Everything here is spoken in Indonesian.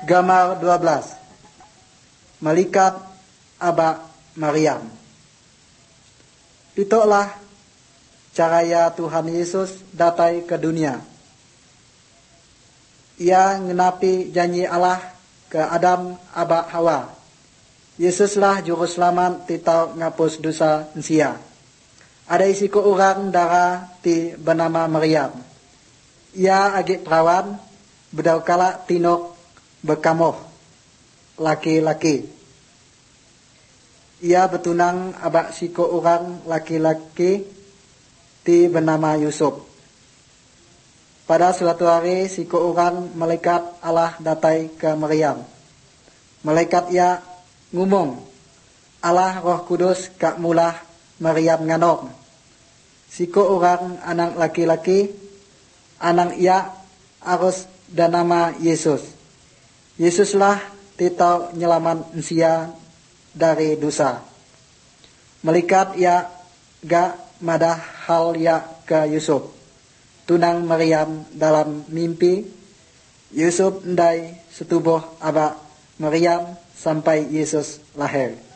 Gambar 12. Malaikat Aba Maryam. Itulah caranya Tuhan Yesus datang ke dunia. Ia ngenapi janji Allah ke Adam, Aba, Hawa. Yesuslah juru selamat titau ngapus dosa manusia. Ada isiku orang darah ti bernama Maryam. Ia agak perawan, bedau kala tinok bekamoh, laki-laki. Ia betunang abak siko orang laki-laki ti bernama Yusuf. Pada suatu hari siko orang malaikat Allah datai ke Maryam. Malaikat ia ngumong, Allah Roh Kudus kak mulah Maryam nganok. Siko orang anak laki-laki, anak ia harus dan nama Yesus. Yesuslah titau nyelaman manusia dari dosa. Malaikat ia gak madah hal ya ke Yusuf. Tunang Maryam dalam mimpi. Yusuf ndai setubuh aba Maryam sampai Yesus lahir.